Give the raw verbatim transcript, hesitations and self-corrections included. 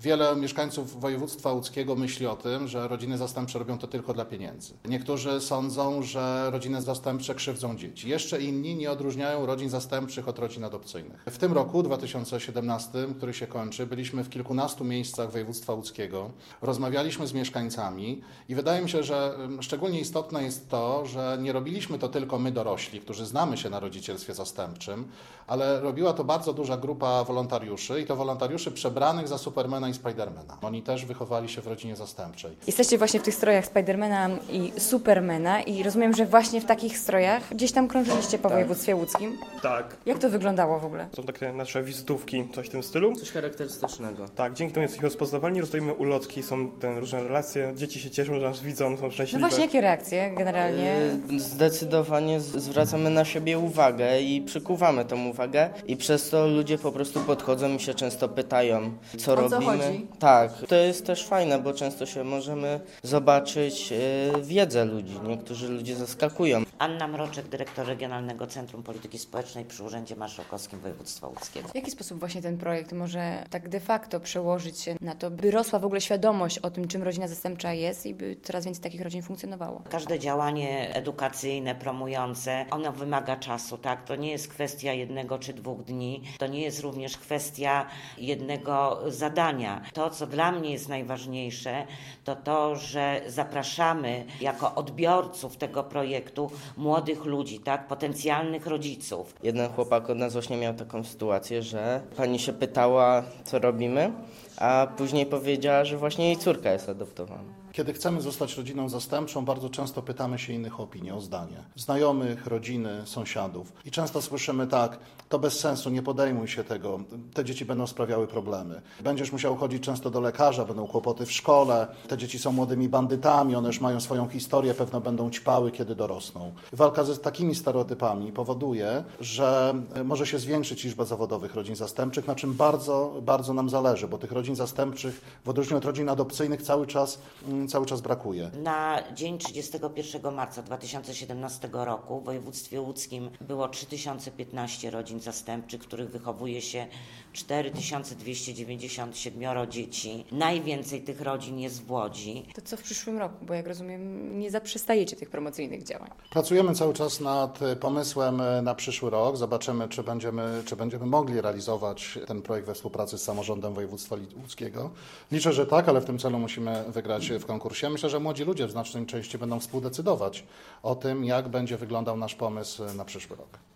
Wiele mieszkańców województwa łódzkiego myśli o tym, że rodziny zastępcze robią to tylko dla pieniędzy. Niektórzy sądzą, że rodziny zastępcze krzywdzą dzieci. Jeszcze inni nie odróżniają rodzin zastępczych od rodzin adopcyjnych. W tym roku, dwa tysiące siedemnastym, który się kończy, byliśmy w kilkunastu miejscach województwa łódzkiego, rozmawialiśmy z mieszkańcami i wydaje mi się, że szczególnie istotne jest to, że nie robiliśmy to tylko my dorośli, którzy znamy się na rodzicielstwie zastępczym, ale robiła to bardzo duża grupa wolontariuszy i to wolontariuszy przebranych za Supermana i Spidermana. Oni też wychowali się w rodzinie zastępczej. Jesteście właśnie w tych strojach Spidermana i Supermana i rozumiem, że właśnie w takich strojach gdzieś tam krążyliście po Tak. województwie łódzkim. Tak. Jak to wyglądało w ogóle? Są takie nasze wizytówki, coś w tym stylu. Coś charakterystycznego. Tak, dzięki temu jesteśmy rozpoznawalni, rozdajemy ulotki, są te różne relacje, dzieci się cieszą, że nas widzą, są No szczęśliwe. właśnie, jakie reakcje generalnie? Yy, Zdecydowanie z- zwracamy na siebie uwagę i przykuwamy tą uwagę i przez to ludzie po prostu podchodzą i się często pytają, co O co robimy. chodzi? Tak, to jest też fajne, bo często się możemy zobaczyć yy, wiedzę ludzi. Niektórzy ludzie zaskakują. Anna Mroczek, dyrektor Regionalnego Centrum Polityki Społecznej przy Urzędzie Marszałkowskim Województwa Łódzkiego. W jaki sposób właśnie ten projekt może tak de facto przełożyć się na to, by rosła w ogóle świadomość o tym, czym rodzina zastępcza jest i by coraz więcej takich rodzin funkcjonowało? Każde działanie edukacyjne, promujące, ono wymaga czasu, tak? To nie jest kwestia jednego czy dwóch dni, to nie jest również kwestia jednego zadania. To, co dla mnie jest najważniejsze, to to, że zapraszamy jako odbiorców tego projektu młodych ludzi, tak? Potencjalnych rodziców. Jeden chłopak od nas właśnie miał taką sytuację, że pani się pytała, co robimy, a później powiedziała, że właśnie jej córka jest adoptowana. Kiedy chcemy zostać rodziną zastępczą, bardzo często pytamy się innych o opinię, o zdanie. Znajomych, rodziny, sąsiadów. I często słyszymy tak, to bez sensu, nie podejmuj się tego, te dzieci będą sprawiały problemy. Będziesz musiał chodzić często do lekarza, będą kłopoty w szkole, te dzieci są młodymi bandytami, one już mają swoją historię, pewno będą ćpały, kiedy dorosną. Walka ze takimi stereotypami powoduje, że może się zwiększyć liczba zawodowych rodzin zastępczych, na czym bardzo, bardzo nam zależy, bo tych rodzin zastępczych w odróżnieniu od rodzin adopcyjnych cały czas cały czas brakuje. Na dzień trzydziestego pierwszego marca dwa tysiące siedemnastego roku w województwie łódzkim było trzy tysiące piętnaście rodzin zastępczych, w których wychowuje się cztery tysiące dwieście dziewięćdziesiąt siedem dzieci. Najwięcej tych rodzin jest w Łodzi. To co w przyszłym roku? Bo jak rozumiem, nie zaprzestajecie tych promocyjnych działań. Pracujemy cały czas nad pomysłem na przyszły rok. Zobaczymy, czy będziemy, czy będziemy mogli realizować ten projekt we współpracy z samorządem województwa łódzkiego. Liczę, że tak, ale w tym celu musimy wygrać w konkursie. Myślę, że młodzi ludzie w znacznej części będą współdecydować o tym, jak będzie wyglądał nasz pomysł na przyszły rok.